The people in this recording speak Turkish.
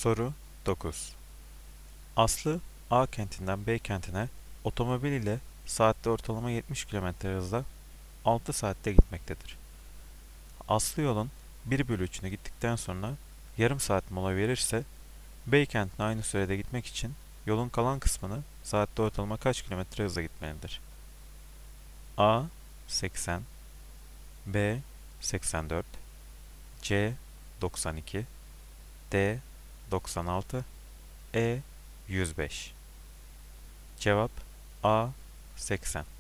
Soru 9. Aslı A kentinden B kentine otomobil ile saatte ortalama 70 kilometre hızla 6 saatte gitmektedir. Aslı yolun 1/3'ünü gittikten sonra yarım saat mola verirse B kentine aynı sürede gitmek için yolun kalan kısmını saatte ortalama kaç kilometre hızla gitmelidir? A 80, B 84, C 92, D 96, E 105. Cevap A 80.